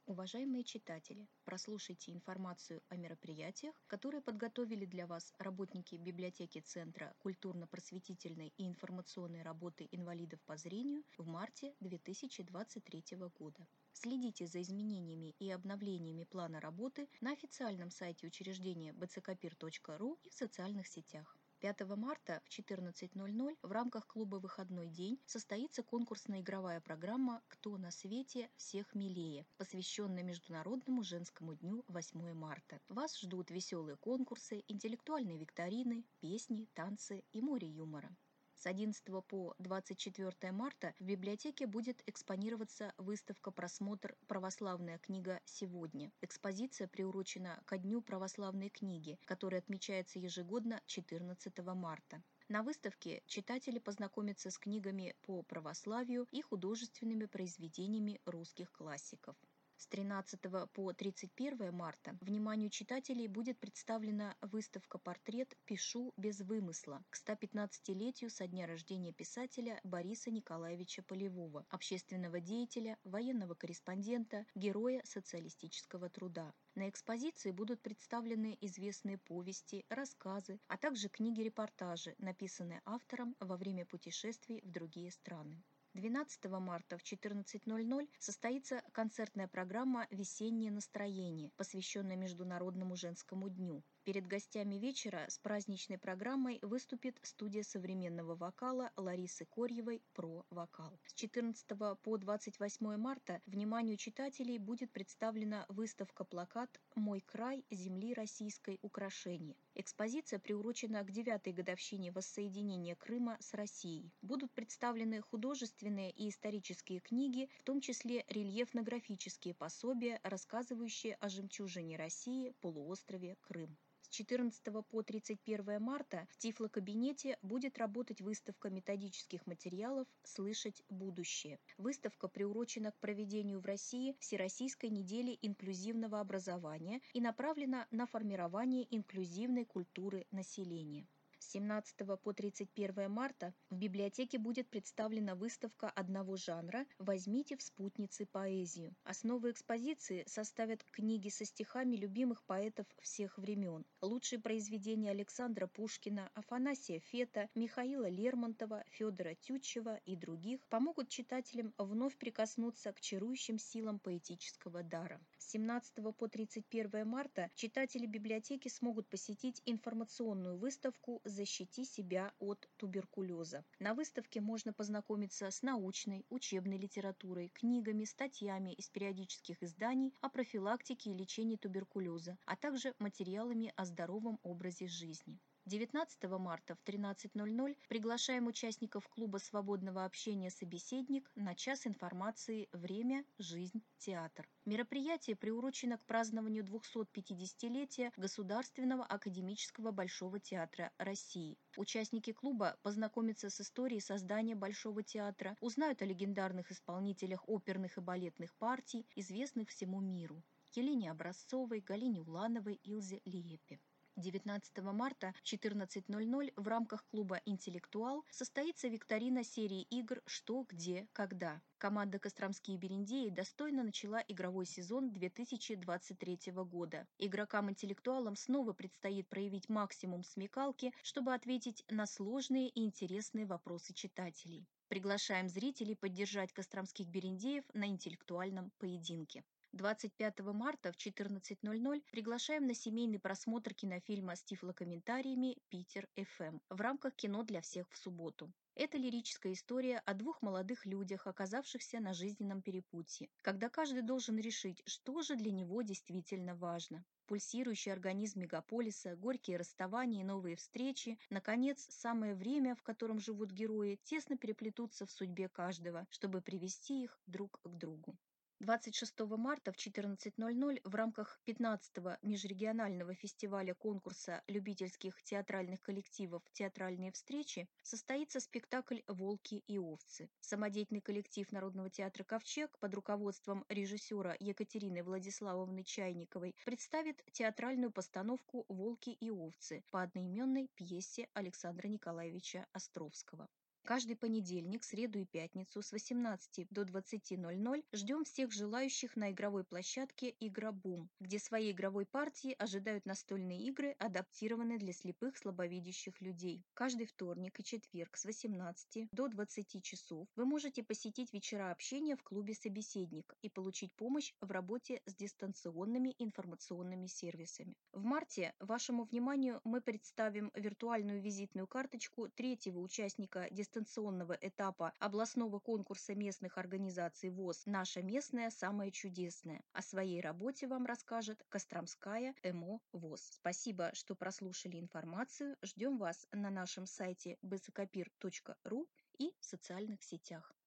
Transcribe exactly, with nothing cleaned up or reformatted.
Уважаемые читатели, прослушайте информацию о мероприятиях, которые подготовили для вас работники библиотеки Центра культурно-просветительной и информационной работы инвалидов по зрению в марте две тысячи двадцать третьего года. Следите за изменениями и обновлениями плана работы на официальном сайте учреждения бэ цэ ка пир точка ру и в социальных сетях. пятого марта в четырнадцать ноль ноль в рамках клуба «Выходной день» состоится конкурсная игровая программа «Кто на свете всех милее», посвященная Международному женскому дню восьмого марта. Вас ждут веселые конкурсы, интеллектуальные викторины, песни, танцы и море юмора. С одиннадцатого по двадцать четвёртое марта в библиотеке будет экспонироваться выставка «Просмотр. Православная книга сегодня». Экспозиция приурочена ко Дню православной книги, который отмечается ежегодно четырнадцатого марта. На выставке читатели познакомятся с книгами по православию и художественными произведениями русских классиков. С тринадцатого по тридцать первое марта вниманию читателей будет представлена выставка «Портрет. Пишу без вымысла» к ста пятнадцатилетию со дня рождения писателя Бориса Николаевича Полевого, общественного деятеля, военного корреспондента, героя социалистического труда. На экспозиции будут представлены известные повести, рассказы, а также книги-репортажи, написанные автором во время путешествий в другие страны. двенадцатого марта в четырнадцать ноль ноль состоится концертная программа «Весеннее настроение», посвященная Международному женскому дню. Перед гостями вечера с праздничной программой выступит студия современного вокала Ларисы Корьевой «Про вокал». С четырнадцатого по двадцать восьмое марта вниманию читателей будет представлена выставка-плакат «Мой край земли российской украшения». Экспозиция приурочена к девятой годовщине воссоединения Крыма с Россией. Будут представлены художественные и исторические книги, в том числе рельефно-графические пособия, рассказывающие о жемчужине России, полуострове Крым. С четырнадцатого по тридцать первое марта в Тифлокабинете будет работать выставка методических материалов «Слышать будущее». Выставка приурочена к проведению в России Всероссийской недели инклюзивного образования и направлена на формирование инклюзивной культуры населения. С семнадцатого по тридцать первое марта в библиотеке будет представлена выставка одного жанра «Возьмите в спутницы поэзию». Основу экспозиции составят книги со стихами любимых поэтов всех времен. Лучшие произведения Александра Пушкина, Афанасия Фета, Михаила Лермонтова, Федора Тютчева и других помогут читателям вновь прикоснуться к чарующим силам поэтического дара. С семнадцатого по тридцать первое марта читатели библиотеки смогут посетить информационную выставку «Защити себя от туберкулеза». На выставке можно познакомиться с научной, учебной литературой, книгами, статьями из периодических изданий о профилактике и лечении туберкулеза, а также материалами о здоровом образе жизни. девятнадцатого марта в тринадцать ноль ноль приглашаем участников клуба свободного общения «Собеседник» на час информации «Время, жизнь, театр». Мероприятие приурочено к празднованию двухсот пятидесятилетия Государственного академического Большого театра России. Участники клуба познакомятся с историей создания Большого театра, узнают о легендарных исполнителях оперных и балетных партий, известных всему миру: Елене Образцовой, Галине Улановой, Илзе Лиепе. девятнадцатого марта в четырнадцать ноль ноль в рамках клуба «Интеллектуал» состоится викторина серии игр «Что, где, когда». Команда «Костромские берендеи» достойно начала игровой сезон две тысячи двадцать третьего года. Игрокам-интеллектуалам снова предстоит проявить максимум смекалки, чтобы ответить на сложные и интересные вопросы читателей. Приглашаем зрителей поддержать костромских берендеев на интеллектуальном поединке. двадцать пятого марта в четырнадцать ноль ноль приглашаем на семейный просмотр кинофильма с тифлокомментариями «Питер эф эм» в рамках «Кино для всех в субботу». Это лирическая история о двух молодых людях, оказавшихся на жизненном перепутье, когда каждый должен решить, что же для него действительно важно. Пульсирующий организм мегаполиса, горькие расставания и новые встречи, наконец, самое время, в котором живут герои, тесно переплетутся в судьбе каждого, чтобы привести их друг к другу. двадцать шестого марта в четырнадцать ноль ноль в рамках пятнадцатого межрегионального фестиваля конкурса любительских театральных коллективов «Театральные встречи» состоится спектакль «Волки и овцы». Самодеятельный коллектив Народного театра «Ковчег» под руководством режиссера Екатерины Владиславовны Чайниковой представит театральную постановку «Волки и овцы» по одноименной пьесе Александра Николаевича Островского. Каждый понедельник, среду и пятницу с восемнадцати до двадцати ноль-ноль ждем всех желающих на игровой площадке «Игробум», где своей игровой партии ожидают настольные игры, адаптированные для слепых слабовидящих людей. Каждый вторник и четверг с восемнадцати до двадцати часов вы можете посетить вечера общения в клубе «Собеседник» и получить помощь в работе с дистанционными информационными сервисами. В марте вашему вниманию мы представим виртуальную визитную карточку третьего участника дистанционного этапа областного конкурса местных организаций ВОС «Наша местная самая чудесная». О своей работе вам расскажет Костромская ЭМО ВОС. Спасибо, что прослушали информацию. Ждем вас на нашем сайте бзкопир точка ру и в социальных сетях.